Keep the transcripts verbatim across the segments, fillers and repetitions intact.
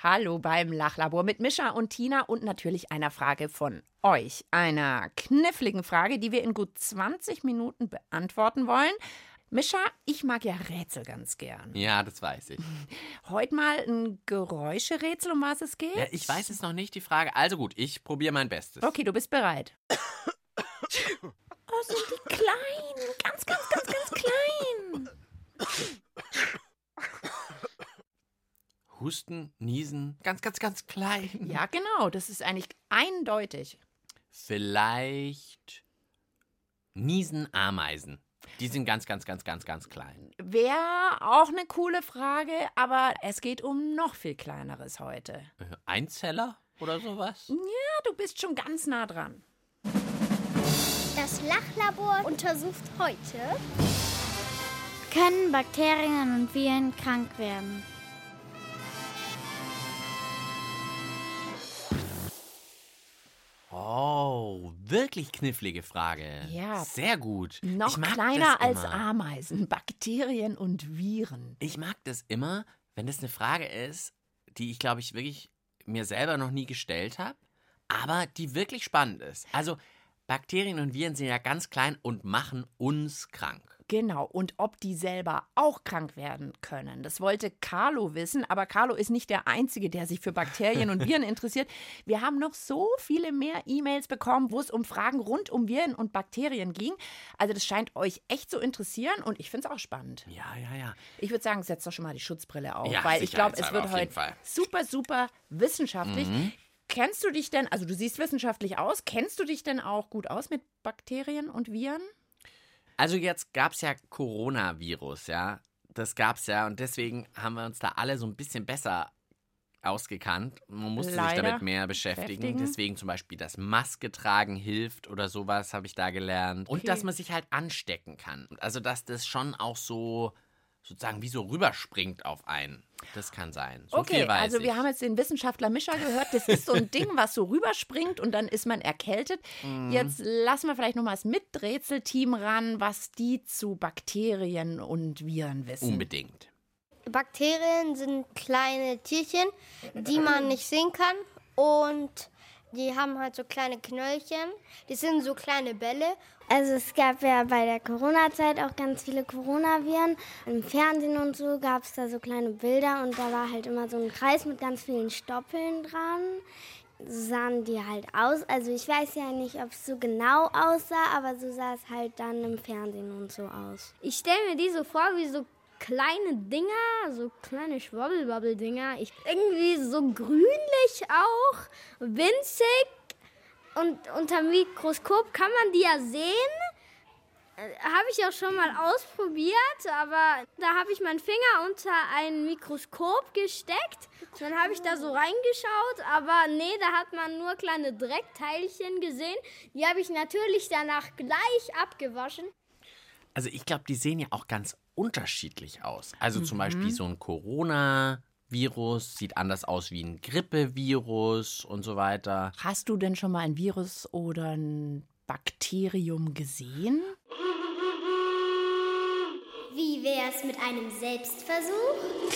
Hallo beim Lachlabor mit Mischa und Tina und natürlich einer Frage von euch. Einer kniffligen Frage, die wir in gut zwanzig Minuten beantworten wollen. Mischa, ich mag ja Rätsel ganz gern. Ja, das weiß ich. Heute mal ein Geräuscherätsel, um was es geht? Ja, ich weiß es noch nicht, die Frage. Also gut, ich probiere mein Bestes. Okay, du bist bereit. Oh, sind die klein. Ganz, ganz, ganz, ganz klein. Husten, Niesen, ganz, ganz, ganz klein. Ja, genau, das ist eigentlich eindeutig. Vielleicht Niesen, Ameisen. Die sind ganz, ganz, ganz, ganz, ganz klein. Wäre auch eine coole Frage, aber es geht um noch viel Kleineres heute. Äh, Einzeller oder sowas? Ja, du bist schon ganz nah dran. Das Lachlabor untersucht heute: Können Bakterien und Viren krank werden? Oh, wirklich knifflige Frage. Ja. Sehr gut. Noch Ich mag kleiner das als immer. Ameisen, Bakterien und Viren. Ich mag das immer, wenn das eine Frage ist, die ich, glaube ich, wirklich mir selber noch nie gestellt habe, aber die wirklich spannend ist. Also Bakterien und Viren sind ja ganz klein und machen uns krank. Genau, und ob die selber auch krank werden können. Das wollte Carlo wissen, aber Carlo ist nicht der Einzige, der sich für Bakterien und Viren interessiert. Wir haben noch so viele mehr E-Mails bekommen, wo es um Fragen rund um Viren und Bakterien ging. Also das scheint euch echt zu interessieren und ich finde es auch spannend. Ja, ja, ja. Ich würde sagen, setzt doch schon mal die Schutzbrille auf, Ja, weil ich glaube, es sicherheitshalber wird auf jeden heute Fall. super, super wissenschaftlich. Mhm. Kennst du dich denn, also du siehst wissenschaftlich aus, kennst du dich denn auch gut aus mit Bakterien und Viren? Also jetzt gab es ja Coronavirus, ja. Das gab es ja und deswegen haben wir uns da alle so ein bisschen besser ausgekannt. Man musste Leider sich damit mehr beschäftigen. beschäftigen. Deswegen zum Beispiel das Maske tragen hilft oder sowas habe ich da gelernt. Und Okay. dass man sich halt anstecken kann. Also dass das schon auch so sozusagen wie so rüberspringt auf einen. Das kann sein. So Okay, viel weiß also ich. wir haben jetzt den Wissenschaftler Mischa gehört. Das ist so ein Ding, was so rüberspringt und dann ist man erkältet. Mhm. Jetzt lassen wir vielleicht noch mal das Miträtselteam ran, was die zu Bakterien und Viren wissen. Unbedingt. Bakterien sind kleine Tierchen, die man nicht sehen kann. Und die haben halt so kleine Knöllchen. Die sind so kleine Bälle. Also es gab ja bei der Corona-Zeit auch ganz viele Coronaviren. Im Fernsehen und so gab es da so kleine Bilder und da war halt immer so ein Kreis mit ganz vielen Stoppeln dran. So sahen die halt aus. Also ich weiß ja nicht, ob es so genau aussah, aber so sah es halt dann im Fernsehen und so aus. Ich stelle mir die so vor wie so kleine Dinger, so kleine Schwabbelwabbel-Dinger. Ich, irgendwie so grünlich auch, winzig. Und unter dem Mikroskop kann man die ja sehen. Äh, habe ich auch schon mal ausprobiert, aber da habe ich meinen Finger unter ein Mikroskop gesteckt. Dann habe ich da so reingeschaut, aber nee, da hat man nur kleine Dreckteilchen gesehen. Die habe ich natürlich danach gleich abgewaschen. Also ich glaube, die sehen ja auch ganz unterschiedlich aus. Also zum Beispiel so ein Corona-Virus sieht anders aus wie ein Grippevirus und so weiter. Hast du denn schon mal ein Virus oder ein Bakterium gesehen? Wie wär's mit einem Selbstversuch?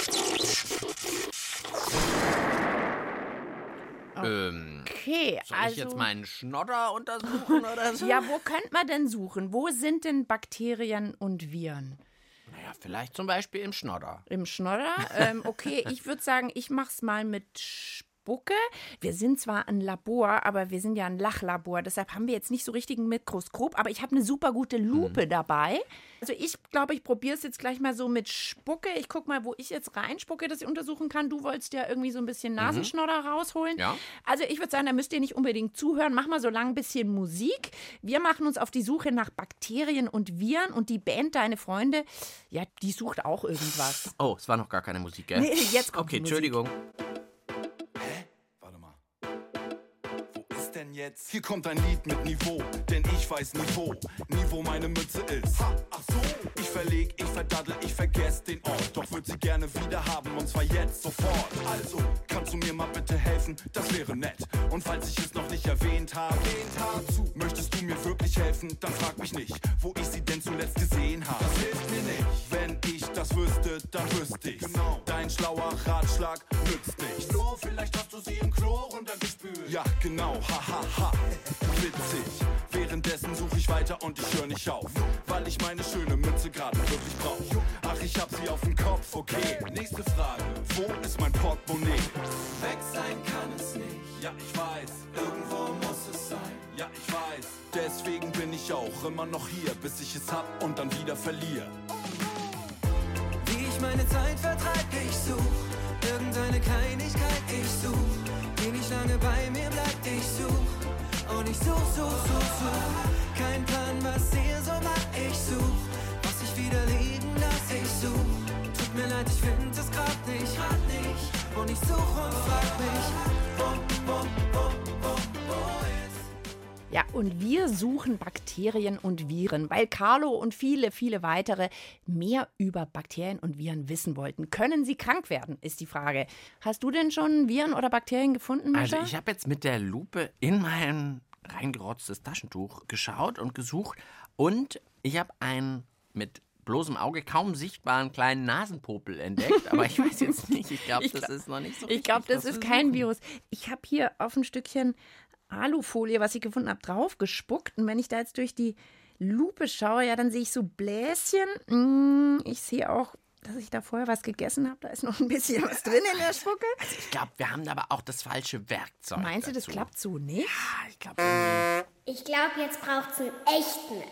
Ähm, Okay, soll also... ich jetzt meinen Schnodder untersuchen oder so? Ja, wo könnte man denn suchen? Wo sind denn Bakterien und Viren? Naja, vielleicht zum Beispiel im Schnodder. Im Schnodder? ähm, okay, ich würde sagen, ich mach's mal mit Spucke. Wir sind zwar ein Labor, aber wir sind ja ein Lachlabor. Deshalb haben wir jetzt nicht so richtig ein Mikroskop, aber ich habe eine super gute Lupe dabei. Also ich glaube, ich probiere es jetzt gleich mal so mit Spucke. Ich gucke mal, wo ich jetzt reinspucke, dass ich untersuchen kann. Du wolltest ja irgendwie so ein bisschen Nasenschnodder rausholen. Ja. Also ich würde sagen, da müsst ihr nicht unbedingt zuhören. Mach mal so lang ein bisschen Musik. Wir machen uns auf die Suche nach Bakterien und Viren und die Band Deine Freunde, ja, die sucht auch irgendwas. Oh, es war noch gar keine Musik, gell? Nee, jetzt kommt Okay, die Musik. Entschuldigung. Warte mal. Wo ist denn jetzt? Hier kommt ein Lied mit Niveau, denn ich weiß Niveau. Niveau meine Mütze ist. Ha, ach so. Ich verleg, ich verdaddel, ich vergess den Ort. Doch würd sie gerne wieder haben und zwar jetzt sofort. Also, kannst du mir mal bitte helfen? Das wäre nett. Und falls ich es noch nicht erwähnt habe, zu, möchtest du mir wirklich helfen? Dann frag mich nicht, wo ich sie denn zuletzt gesehen habe. Das hilft mir nicht. Wenn ich das wüsste, dann wüsste ich's. Genau. Dein schlauer Ratschlag nützt nichts. Los Ja, genau, ha, ha, ha. Witzig. Währenddessen suche ich weiter und ich höre nicht auf, weil ich meine schöne Mütze gerade wirklich brauche. Ach, ich hab sie auf dem Kopf, okay. Nächste Frage, wo ist mein Portemonnaie? Weg sein kann es nicht, ja ich weiß, irgendwo muss es sein, ja ich weiß. Deswegen bin ich auch immer noch hier, bis ich es hab und dann wieder verliere. Wie ich meine Zeit vertreib, ich such irgendeine Kleinigkeit, ich such, die nicht lange bei mir bleibt, ich such. Und ich such, such, such, such. Kein Plan, was ihr so macht. Ich such, was ich wieder liegen lass. Ich such, tut mir leid, ich find es grad nicht, grad nicht. Und ich such und frag mich, wo, wo, wo, wo, wo ist. Ja, und wir suchen Bakterien und Viren, weil Carlo und viele, viele weitere mehr über Bakterien und Viren wissen wollten. Können sie krank werden, ist die Frage. Hast du denn schon Viren oder Bakterien gefunden, Mischa? Also ich habe jetzt mit der Lupe in mein reingerotztes Taschentuch geschaut und gesucht und ich habe einen mit bloßem Auge kaum sichtbaren kleinen Nasenpopel entdeckt, aber ich weiß jetzt nicht, ich glaube, das ist noch nicht so Ich glaube, das ist kein suchen. Virus. Ich habe hier auf ein Stückchen Alufolie, was ich gefunden habe, drauf gespuckt. Und wenn ich da jetzt durch die Lupe schaue, ja, dann sehe ich so Bläschen. Mm, ich sehe auch, dass ich da vorher was gegessen habe. Da ist noch ein bisschen was drin in der Spucke. Also ich glaube, wir haben aber auch das falsche Werkzeug. Meinst du, das dazu. klappt so nicht? Ja, ich glaube irgendwie. Ich glaube, jetzt braucht es einen echten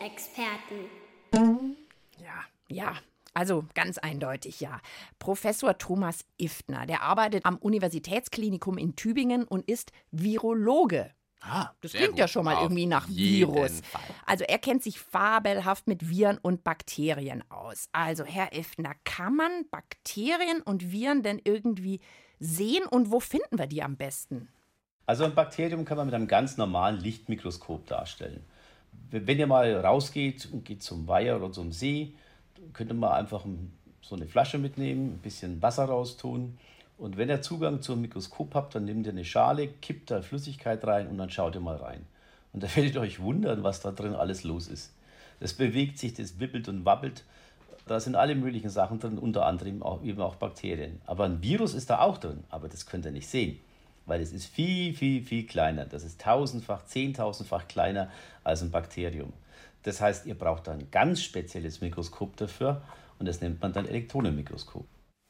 Experten. Ja. Ja, also ganz eindeutig ja. Professor Thomas Iftner, der arbeitet am Universitätsklinikum in Tübingen und ist Virologe. Ah, Das sehr klingt gut. ja schon mal Auf irgendwie nach jeden Virus. Fall. Also er kennt sich fabelhaft mit Viren und Bakterien aus. Also Herr Iftner, kann man Bakterien und Viren denn irgendwie sehen und wo finden wir die am besten? Also ein Bakterium kann man mit einem ganz normalen Lichtmikroskop darstellen. Wenn ihr mal rausgeht und geht zum Weiher oder zum See, könnt ihr mal einfach so eine Flasche mitnehmen, ein bisschen Wasser raustun. Und wenn ihr Zugang zum Mikroskop habt, dann nehmt ihr eine Schale, kippt da Flüssigkeit rein und dann schaut ihr mal rein. Und da werdet ihr euch wundern, was da drin alles los ist. Das bewegt sich, das wippelt und wabbelt. Da sind alle möglichen Sachen drin, unter anderem auch, eben auch Bakterien. Aber ein Virus ist da auch drin, aber das könnt ihr nicht sehen. Weil es ist viel, viel, viel kleiner. Das ist tausendfach, zehntausendfach kleiner als ein Bakterium. Das heißt, ihr braucht da ein ganz spezielles Mikroskop dafür und das nennt man dann Elektronenmikroskop.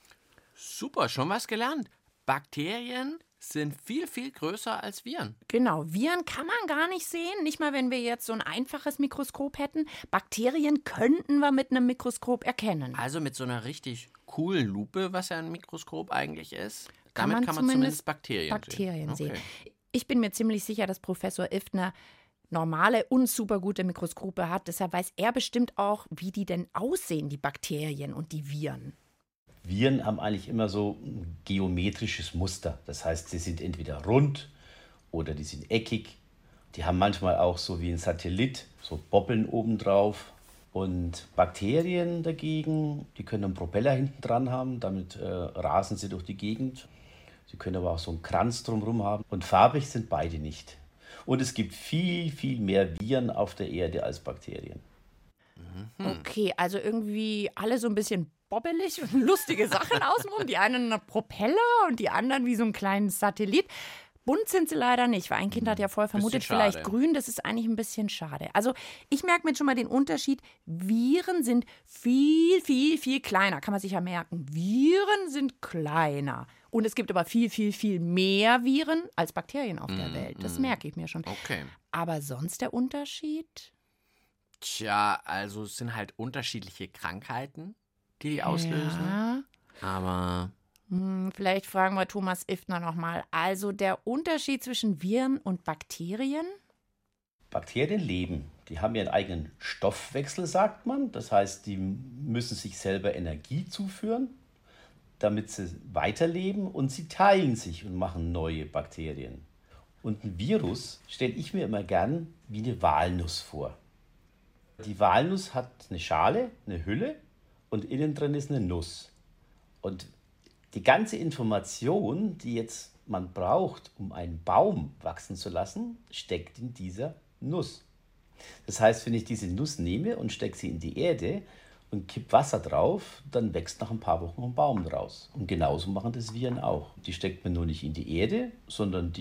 Super, schon was gelernt. Bakterien sind viel, viel größer als Viren. Genau, Viren kann man gar nicht sehen, nicht mal wenn wir jetzt so ein einfaches Mikroskop hätten. Bakterien könnten wir mit einem Mikroskop erkennen. Also mit so einer richtig coolen Lupe, was ja ein Mikroskop eigentlich ist, Kann damit man kann man zumindest zumindest Bakterien, Bakterien sehen. sehen. Ich bin mir ziemlich sicher, dass Professor Iftner normale und super gute Mikroskope hat. Deshalb weiß er bestimmt auch, wie die denn aussehen, die Bakterien und die Viren. Viren haben eigentlich immer so ein geometrisches Muster. Das heißt, sie sind entweder rund oder die sind eckig. Die haben manchmal auch so wie ein Satellit, so Bobbeln obendrauf. Und Bakterien dagegen, die können einen Propeller hinten dran haben, damit äh, rasen sie durch die Gegend. Sie können aber auch so einen Kranz drumherum haben. Und farbig sind beide nicht. Und es gibt viel, viel mehr Viren auf der Erde als Bakterien. Okay, also irgendwie alle so ein bisschen bobbelig und lustige Sachen außenrum. Die einen einen Propeller und die anderen wie so ein kleines Satellit. Bunt sind sie leider nicht, weil ein Kind hat ja vorher vermutet, Bisschen vielleicht schade. grün. Das ist eigentlich ein bisschen schade. Also ich merke mir jetzt schon mal den Unterschied. Viren sind viel, viel, viel kleiner. Kann man sich ja merken. Viren sind kleiner. Und es gibt aber viel, viel, viel mehr Viren als Bakterien auf der Welt. Das merke ich mir schon. Okay. Aber sonst der Unterschied? Tja, also es sind halt unterschiedliche Krankheiten, die die auslösen. Ja. Aber Hm, vielleicht fragen wir Thomas Iftner nochmal. Also der Unterschied zwischen Viren und Bakterien? Bakterien leben. Die haben ihren eigenen Stoffwechsel, sagt man. Das heißt, die müssen sich selber Energie zuführen, damit sie weiterleben. Und sie teilen sich und machen neue Bakterien. Und ein Virus stelle ich mir immer gern wie eine Walnuss vor. Die Walnuss hat eine Schale, eine Hülle und innen drin ist eine Nuss. Und die ganze Information, die jetzt man braucht, um einen Baum wachsen zu lassen, steckt in dieser Nuss. Das heißt, wenn ich diese Nuss nehme und stecke sie in die Erde und kipp Wasser drauf, dann wächst nach ein paar Wochen ein Baum draus. Und genauso machen das Viren auch. Die steckt man nur nicht in die Erde, sondern die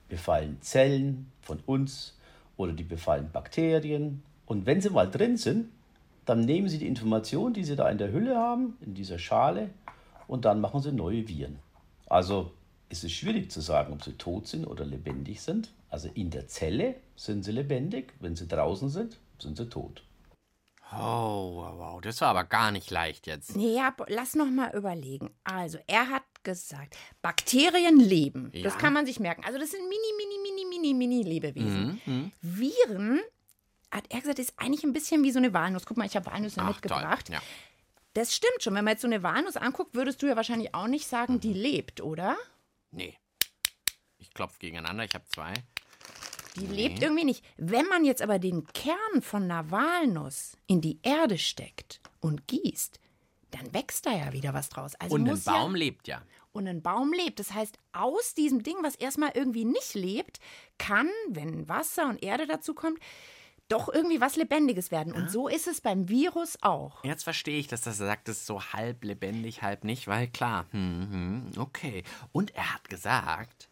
befallen Zellen von uns oder die befallen Bakterien. Und wenn sie mal drin sind, dann nehmen sie die Information, die sie da in der Hülle haben, in dieser Schale, und dann machen sie neue Viren. Also ist es schwierig zu sagen, ob sie tot sind oder lebendig sind. Also in der Zelle sind sie lebendig, wenn sie draußen sind, sind sie tot. Oh, wow, wow, das war aber gar nicht leicht jetzt. Nee, ja, lass noch mal überlegen. Also, er hat gesagt, Bakterien leben. Ja. Das kann man sich merken. Also, das sind mini, mini, mini, mini, mini Lebewesen. Mhm. Viren, hat er gesagt, ist eigentlich ein bisschen wie so eine Walnuss. Guck mal, ich habe Walnüsse Ach, mitgebracht. toll. Ja. Das stimmt schon. Wenn man jetzt so eine Walnuss anguckt, würdest du ja wahrscheinlich auch nicht sagen, die lebt, oder? Nee. Ich klopfe gegeneinander, ich habe zwei. Die Nee. lebt irgendwie nicht. Wenn man jetzt aber den Kern von einer Walnuss in die Erde steckt und gießt, dann wächst da ja wieder was draus. Also Und ein muss Baum ja, lebt ja. Und ein Baum lebt. Das heißt, aus diesem Ding, was erstmal irgendwie nicht lebt, kann, wenn Wasser und Erde dazu kommt, doch irgendwie was Lebendiges werden. Und so ist es beim Virus auch. Jetzt verstehe ich, dass das sagt, es ist so halb lebendig, halb nicht, weil klar, hm, hm, okay. Und er hat gesagt,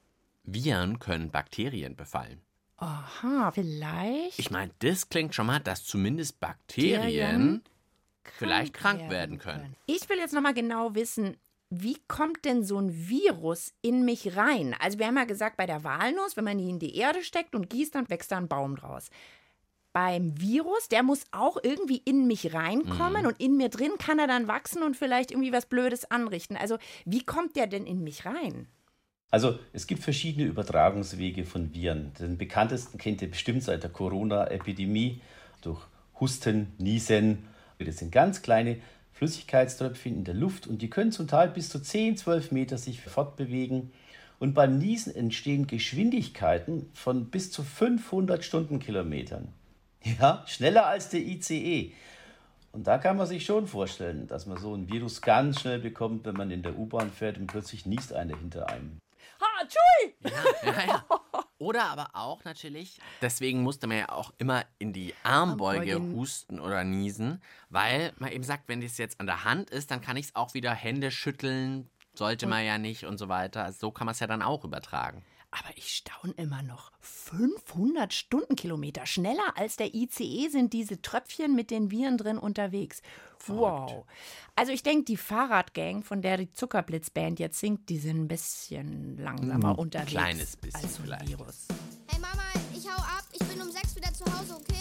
Viren können Bakterien befallen. Aha, vielleicht. Ich meine, das klingt schon mal, dass zumindest Bakterien Bakterien vielleicht krank werden können. Ich will jetzt nochmal genau wissen, wie kommt denn so ein Virus in mich rein? Also wir haben ja gesagt, bei der Walnuss, wenn man die in die Erde steckt und gießt, dann wächst da ein Baum draus. Beim Virus, der muss auch irgendwie in mich reinkommen und in mir drin kann er dann wachsen und vielleicht irgendwie was Blödes anrichten. Also wie kommt der denn in mich rein? Also es gibt verschiedene Übertragungswege von Viren. Den bekanntesten kennt ihr bestimmt seit der Corona-Epidemie durch Husten, Niesen. Das sind ganz kleine Flüssigkeitströpfchen in der Luft und die können zum Teil bis zu zehn, zwölf Meter sich fortbewegen. Und beim Niesen entstehen Geschwindigkeiten von bis zu fünfhundert Stundenkilometern. Ja, schneller als der I C E. Und da kann man sich schon vorstellen, dass man so ein Virus ganz schnell bekommt, wenn man in der U-Bahn fährt und plötzlich niest einer hinter einem. Ha, tschuii! Ja, ja, ja. Oder aber auch natürlich, deswegen musste man ja auch immer in die Armbeuge Armbeuge. husten oder niesen, weil man eben sagt, wenn das jetzt an der Hand ist, dann kann ich es auch wieder Hände schütteln, sollte man ja nicht und so weiter. Also so kann man es ja dann auch übertragen. Aber ich staune immer noch. fünfhundert Stundenkilometer. Schneller als der I C E sind diese Tröpfchen mit den Viren drin unterwegs. Wow. Also ich denke, die Fahrradgang, von der die Zuckerblitzband jetzt singt, die sind ein bisschen langsamer Ein unterwegs. kleines bisschen als so ein vielleicht. Virus. Hey Mama, ich hau ab. Ich bin um sechs wieder zu Hause, okay?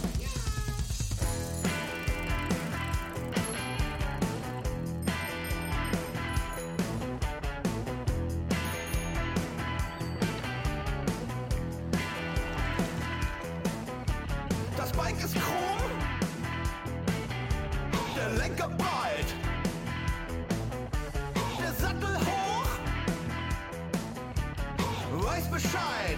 Das Bike ist chrom, der Lenker breit, der Sattel hoch, weiß Bescheid.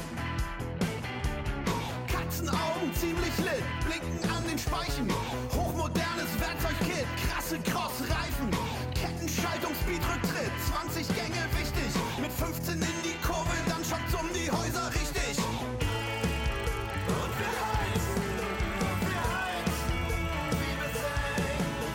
Katzenaugen ziemlich lit, blinken an den Speichen, hochmodernes Werkzeugkit, krasse Crossreifen, Kettenschaltung, Speedrücktritt, zwanzig Gänge wichtig, mit fünfzehn in die Kurve, dann schockt's um die Häuser richtig. Und wir heizen, und wir heizen, wie wir sind.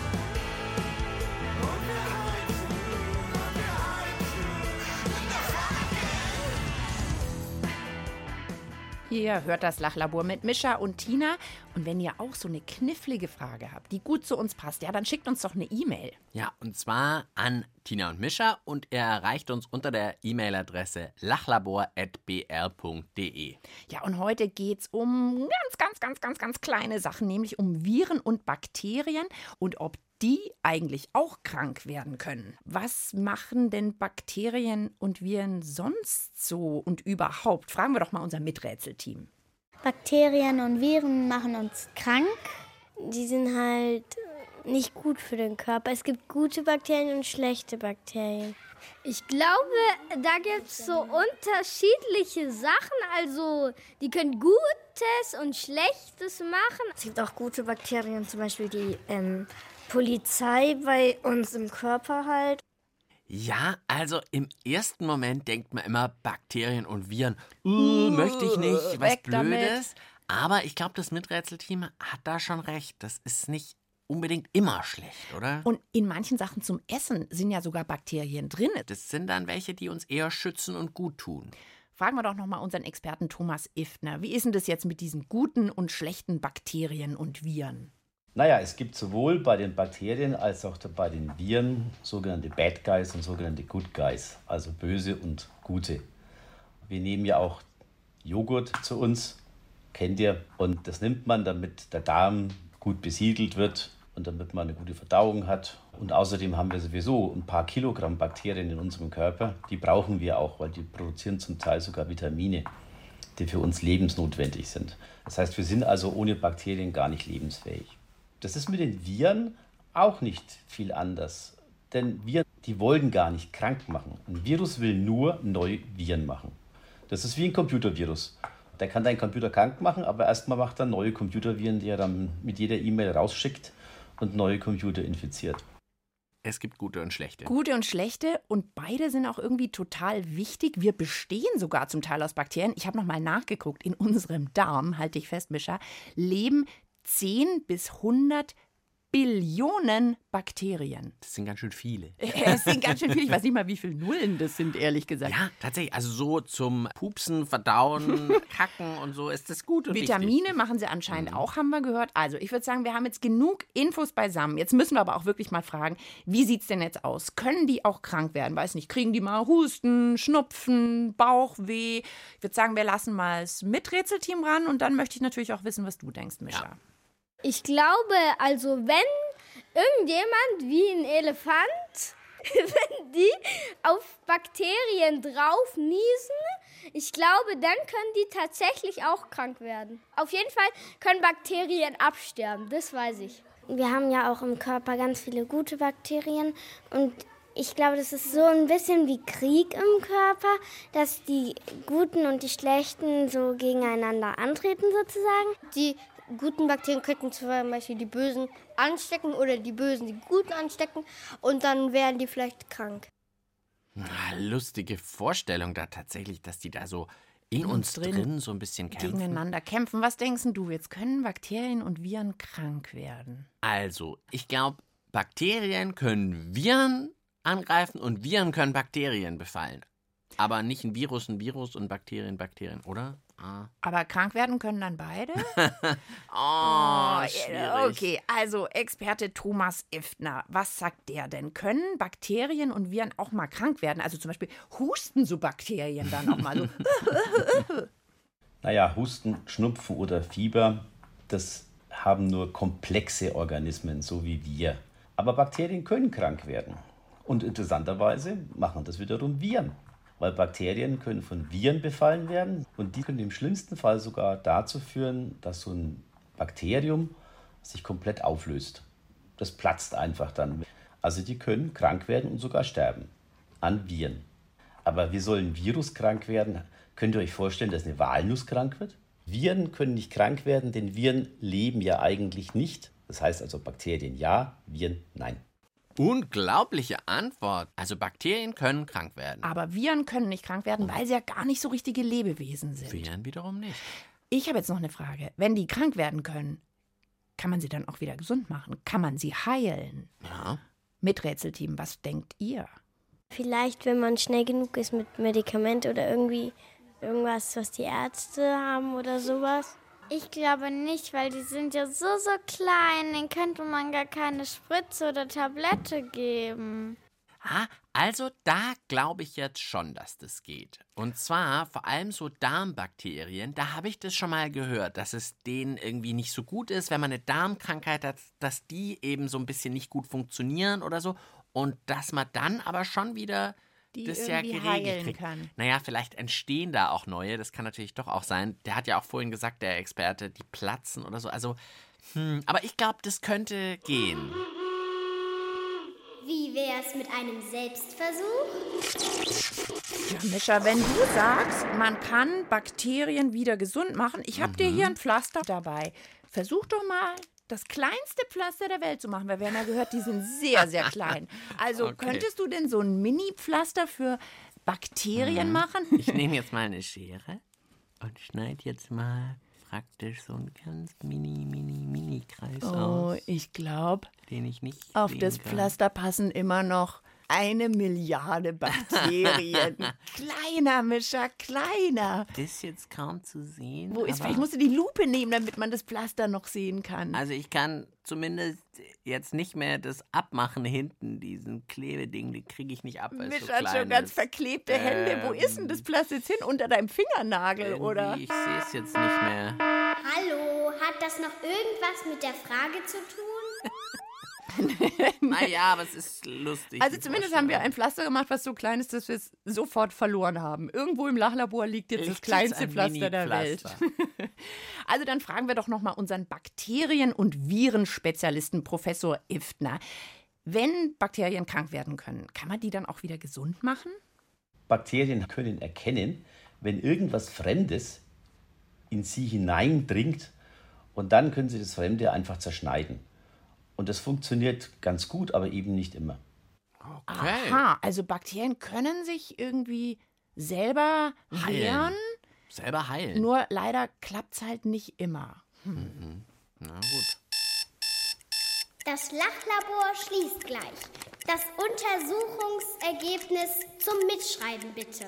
Und wir heizen, und wir heizen, das Fahrradgang. Ihr hört das Lachlabor mit Mischa und Tina. Und wenn ihr auch so eine knifflige Frage habt, die gut zu uns passt, ja, dann schickt uns doch eine E-Mail. Ja, und zwar an Tina und Mischa und er erreicht uns unter der E-Mail-Adresse lachlabor at b r punkt d e. Ja, und heute geht es um ganz, ganz, ganz, ganz, ganz kleine Sachen, nämlich um Viren und Bakterien und ob die eigentlich auch krank werden können. Was machen denn Bakterien und Viren sonst so und überhaupt? Fragen wir doch mal unser Miträtselteam. Bakterien und Viren machen uns krank. Die sind halt nicht gut für den Körper. Es gibt gute Bakterien und schlechte Bakterien. Ich glaube, da gibt es so unterschiedliche Sachen. Also, die können Gutes und Schlechtes machen. Es gibt auch gute Bakterien, zum Beispiel die ähm, Polizei bei uns im Körper halt. Ja, also im ersten Moment denkt man immer Bakterien und Viren. Uh, möchte ich nicht, was weg damit. Blödes. Aber ich glaube, das Miträtselteam hat da schon recht. Das ist nicht unbedingt immer schlecht, oder? Und in manchen Sachen zum Essen sind ja sogar Bakterien drin. Das sind dann welche, die uns eher schützen und gut tun. Fragen wir doch nochmal unseren Experten Thomas Iftner. Wie ist denn das jetzt mit diesen guten und schlechten Bakterien und Viren? Naja, es gibt sowohl bei den Bakterien als auch bei den Viren sogenannte Bad Guys und sogenannte Good Guys, also böse und gute. Wir nehmen ja auch Joghurt zu uns, kennt ihr, und das nimmt man, damit der Darm gut besiedelt wird und damit man eine gute Verdauung hat. Und außerdem haben wir sowieso ein paar Kilogramm Bakterien in unserem Körper. Die brauchen wir auch, weil die produzieren zum Teil sogar Vitamine, die für uns lebensnotwendig sind. Das heißt, wir sind also ohne Bakterien gar nicht lebensfähig. Das ist mit den Viren auch nicht viel anders. Denn Viren, die wollen gar nicht krank machen. Ein Virus will nur neue Viren machen. Das ist wie ein Computervirus. Der kann deinen Computer krank machen, aber erstmal macht er neue Computerviren, die er dann mit jeder E-Mail rausschickt und neue Computer infiziert. Es gibt gute und schlechte. Gute und schlechte und beide sind auch irgendwie total wichtig. Wir bestehen sogar zum Teil aus Bakterien. Ich habe noch mal nachgeguckt. In unserem Darm, halte ich fest, Mischa, leben zehn bis hundert Billionen Bakterien. Das sind ganz schön viele. Es sind ganz schön viele. Ich weiß nicht mal, wie viele Nullen das sind, ehrlich gesagt. Ja, tatsächlich. Also so zum Pupsen, Verdauen, Kacken und so ist das gut und Vitamine wichtig. machen sie anscheinend mhm. auch, haben wir gehört. Also ich würde sagen, wir haben jetzt genug Infos beisammen. Jetzt müssen wir aber auch wirklich mal fragen, wie sieht es denn jetzt aus? Können die auch krank werden? Weiß nicht, kriegen die mal Husten, Schnupfen, Bauchweh? Ich würde sagen, wir lassen mal das Miträtselteam ran und dann möchte ich natürlich auch wissen, was du denkst, Mischa. Ja. Ich glaube, also wenn irgendjemand wie ein Elefant, wenn die auf Bakterien drauf niesen, ich glaube, dann können die tatsächlich auch krank werden. Auf jeden Fall können Bakterien absterben, das weiß ich. Wir haben ja auch im Körper ganz viele gute Bakterien und ich glaube, das ist so ein bisschen wie Krieg im Körper, dass die Guten und die Schlechten so gegeneinander antreten sozusagen. Die guten Bakterien könnten zum Beispiel die Bösen anstecken oder die Bösen die Guten anstecken und dann werden die vielleicht krank. Na, lustige Vorstellung da tatsächlich, dass die da so in, in uns drin, drin so ein bisschen kämpfen. Gegeneinander kämpfen. Was denkst du, jetzt können Bakterien und Viren krank werden? Also, ich glaube, Bakterien können Viren angreifen und Viren können Bakterien befallen. Aber nicht ein Virus, ein Virus und Bakterien, Bakterien, oder? Ah. Aber krank werden können dann beide? oh, schwierig. Okay, also Experte Thomas Iftner, was sagt der denn? Können Bakterien und Viren auch mal krank werden? Also zum Beispiel husten so Bakterien dann auch mal so? Naja, Husten, Schnupfen oder Fieber, das haben nur komplexe Organismen, so wie wir. Aber Bakterien können krank werden. Und interessanterweise machen das wiederum Viren. Weil Bakterien können von Viren befallen werden und die können im schlimmsten Fall sogar dazu führen, dass so ein Bakterium sich komplett auflöst. Das platzt einfach dann. Also die können krank werden und sogar sterben an Viren. Aber wie soll ein Virus krank werden? Könnt ihr euch vorstellen, dass eine Walnuss krank wird? Viren können nicht krank werden, denn Viren leben ja eigentlich nicht. Das heißt also Bakterien ja, Viren nein. Unglaubliche Antwort. Also Bakterien können krank werden. Aber Viren können nicht krank werden, weil sie ja gar nicht so richtige Lebewesen sind. Viren wiederum nicht. Ich habe jetzt noch eine Frage. Wenn die krank werden können, kann man sie dann auch wieder gesund machen? Kann man sie heilen? Ja. Miträtselteam, was denkt ihr? Vielleicht, wenn man schnell genug ist mit Medikament oder irgendwie irgendwas, was die Ärzte haben oder sowas. Ich glaube nicht, weil die sind ja so, so klein, denen könnte man gar keine Spritze oder Tablette geben. Ah, also da glaube ich jetzt schon, dass das geht. Und zwar vor allem so Darmbakterien, da habe ich das schon mal gehört, dass es denen irgendwie nicht so gut ist, wenn man eine Darmkrankheit hat, dass die eben so ein bisschen nicht gut funktionieren oder so. Und dass man dann aber schon wieder die das ja irgendwie geregelt heilen kriegt. kann. Naja, vielleicht entstehen da auch neue, das kann natürlich doch auch sein. Der hat ja auch vorhin gesagt, der Experte, die platzen oder so. Also, hm, aber ich glaube, das könnte gehen. Wie wär's mit einem Selbstversuch? Ja, Mischa, wenn du sagst, man kann Bakterien wieder gesund machen, ich habe mhm. dir hier ein Pflaster dabei. Versuch doch mal, das kleinste Pflaster der Welt zu machen, weil wir haben ja gehört, die sind sehr, sehr klein. Also okay. Könntest du denn so ein Mini-Pflaster für Bakterien mhm. machen? Ich nehme jetzt mal eine Schere und schneide jetzt mal praktisch so ein ganz mini, mini, mini Kreis Oh, aus, ich glaube, den ich nicht auf sehen das kann. Pflaster passen immer noch eine Milliarde Bakterien. Kleiner, Mischa, kleiner. Das ist jetzt kaum zu sehen. Wo ist, aber- vielleicht musst du die Lupe nehmen, damit man das Pflaster noch sehen kann. Also ich kann zumindest jetzt nicht mehr das abmachen hinten, diesen Klebeding, den kriege ich nicht ab, weil es so Mischa hat klein schon ganz ist. verklebte Hände. Wo ist denn das Pflaster jetzt hin? Unter deinem Fingernagel, Irgendwie, oder? Ich sehe es jetzt nicht mehr. Hallo, hat das noch irgendwas mit der Frage zu tun? Naja, aber es ist lustig. Also die zumindest haben wir Vorstellung. ein Pflaster gemacht, was so klein ist, dass wir es sofort verloren haben. Irgendwo im Lachlabor liegt jetzt das Liegt jetzt kleinste ein Pflaster der Welt. Mini-Pflaster. Also dann fragen wir doch nochmal unseren Bakterien- und Virenspezialisten Professor Iftner. Wenn Bakterien krank werden können, kann man die dann auch wieder gesund machen? Bakterien können erkennen, wenn irgendwas Fremdes in sie hineindringt, und dann können sie das Fremde einfach zerschneiden. Und das funktioniert ganz gut, aber eben nicht immer. Okay. Aha, also Bakterien können sich irgendwie selber Heilen. wehren, Selber heilen. nur leider klappt es halt nicht immer. Na gut. Das Lachlabor schließt gleich. Das Untersuchungsergebnis zum Mitschreiben bitte.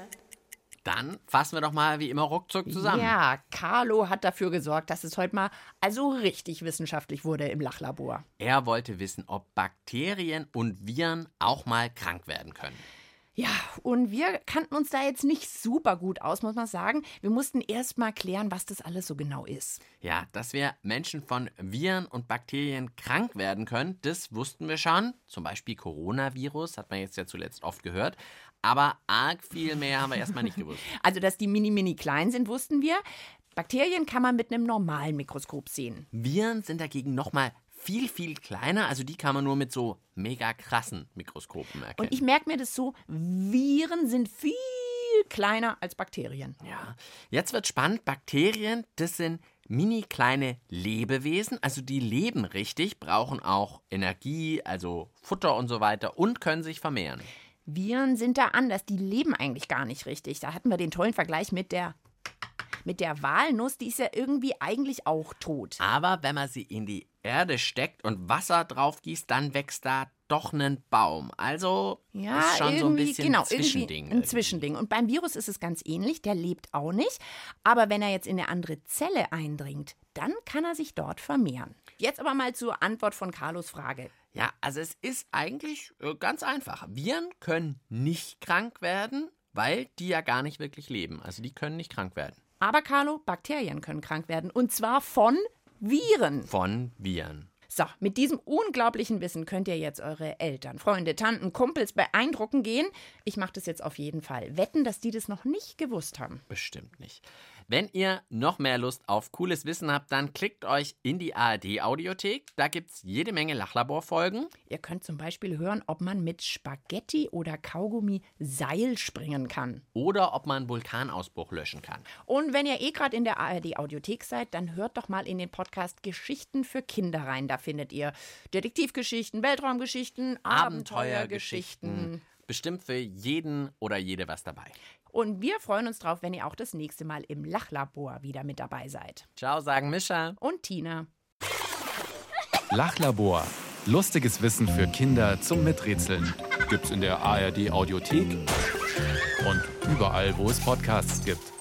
Dann fassen wir doch mal wie immer ruckzuck zusammen. Ja, Carlo hat dafür gesorgt, dass es heute mal also richtig wissenschaftlich wurde im Lachlabor. Er wollte wissen, ob Bakterien und Viren auch mal krank werden können. Ja, und wir kannten uns da jetzt nicht super gut aus, muss man sagen. Wir mussten erst mal klären, was das alles so genau ist. Ja, dass wir Menschen von Viren und Bakterien krank werden können, das wussten wir schon. Zum Beispiel Coronavirus, hat man jetzt ja zuletzt oft gehört. Aber arg viel mehr haben wir erstmal nicht gewusst. Also, dass die mini-mini klein sind, wussten wir. Bakterien kann man mit einem normalen Mikroskop sehen. Viren sind dagegen nochmal viel, viel kleiner. Also die kann man nur mit so mega krassen Mikroskopen erkennen. Und ich merke mir das so, Viren sind viel kleiner als Bakterien. Ja, jetzt wird spannend. Bakterien, das sind mini kleine Lebewesen, also die leben richtig, brauchen auch Energie, also Futter und so weiter und können sich vermehren. Viren sind da anders, die leben eigentlich gar nicht richtig. Da hatten wir den tollen Vergleich mit der, mit der Walnuss, die ist ja irgendwie eigentlich auch tot. Aber wenn man sie in die Erde steckt und Wasser drauf gießt, dann wächst da doch ein Baum. Also Ja, ist schon irgendwie, so ein bisschen genau, ein Zwischending. irgendwie ein Zwischending. Und beim Virus ist es ganz ähnlich, der lebt auch nicht. Aber wenn er jetzt in eine andere Zelle eindringt, dann kann er sich dort vermehren. Jetzt aber mal zur Antwort von Carlos Frage. Ja, also es ist eigentlich äh, ganz einfach. Viren können nicht krank werden, weil die ja gar nicht wirklich leben. Also die können nicht krank werden. Aber Carlo, Bakterien können krank werden. Und zwar von Viren. Von Viren. So, mit diesem unglaublichen Wissen könnt ihr jetzt eure Eltern, Freunde, Tanten, Kumpels beeindrucken gehen. Ich mache das jetzt auf jeden Fall. Wetten, dass die das noch nicht gewusst haben. Bestimmt nicht. Wenn ihr noch mehr Lust auf cooles Wissen habt, dann klickt euch in die A R D-Audiothek. Da gibt's jede Menge Lachlabor-Folgen. Ihr könnt zum Beispiel hören, ob man mit Spaghetti oder Kaugummi Seil springen kann. Oder ob man einen Vulkanausbruch löschen kann. Und wenn ihr eh gerade in der A R D-Audiothek seid, dann hört doch mal in den Podcast Geschichten für Kinder rein. Da findet ihr Detektivgeschichten, Weltraumgeschichten, Abenteuergeschichten. Bestimmt für jeden oder jede was dabei. Und wir freuen uns drauf, wenn ihr auch das nächste Mal im Lachlabor wieder mit dabei seid. Ciao, sagen Mischa. Und Tina. Lachlabor. Lustiges Wissen für Kinder zum Miträtseln. Gibt's in der A R D-Audiothek und überall, wo es Podcasts gibt.